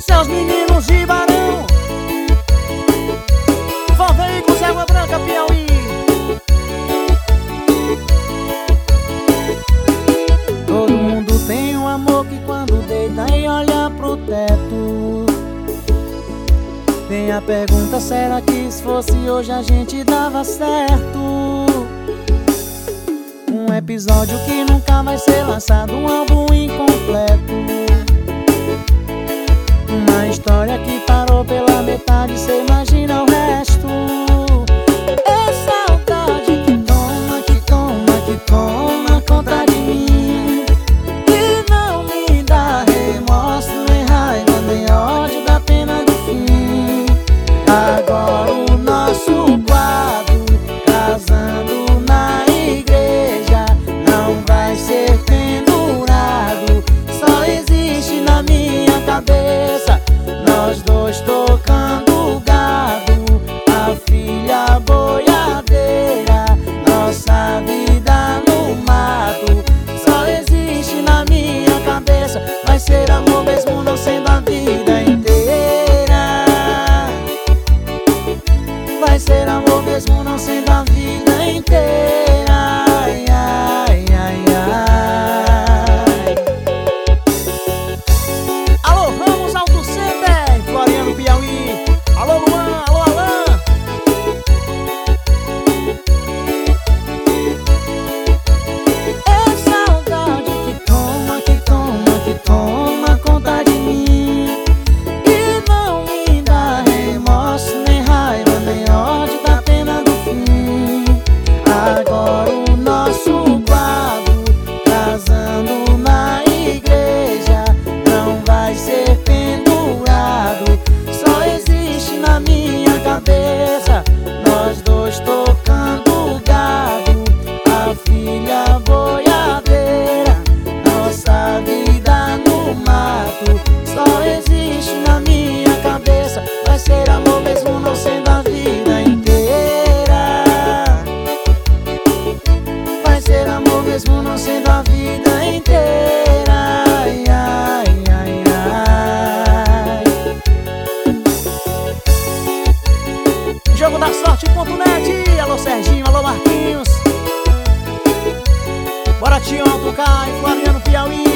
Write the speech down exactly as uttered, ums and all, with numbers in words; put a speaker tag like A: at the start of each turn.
A: Seus meninos de Barão, Vão Veículos, Água Branca, Piauí. Todo mundo tem um amor que quando deita e olha pro teto, tem a pergunta, será que se fosse hoje a gente dava certo? Um episódio que nunca vai ser lançado, um álbum incompleto, uma história que parou pela metade, cê imagina o resto. É saudade que toma, que toma, que toma conta de mim, que não me dá remorso, nem raiva, nem ódio da pena do fim. Agora o nosso quadro, casando na igreja, não vai ser pendurado, só existe na minha cabeça. Nós dois tocando gado, a filha boiadeira, nossa vida no mato, só existe na minha cabeça. Vai ser amor mesmo não sendo a vida inteira, vai ser amor mesmo não sendo a vida inteira. Ai, ai, ai, ai. Alô, Ramos Auto Center, Floriano, Piauí. Alô, Luan, alô, Alan. É saudade que toma, que toma, que toma conta de mim, e não me dá remorso, nem raiva, nem ódio da pena do fim. Agora o nosso quadro, casando na igreja, não vai ser pendurado, só existe na minha cabeça. Nós dois tocando gado, a filha boiadeira, nossa vida no mato, só existe na minha cabeça. Vai ser amor mesmo não sendo a vida inteira, vai ser amor mesmo não sendo a vida inteira. Ai, ai, ai, ai. Jogo da sorte ponto net. Alô Serginho, alô Marquinhos. Bora Tião, Tucai, Floriano, Piauí.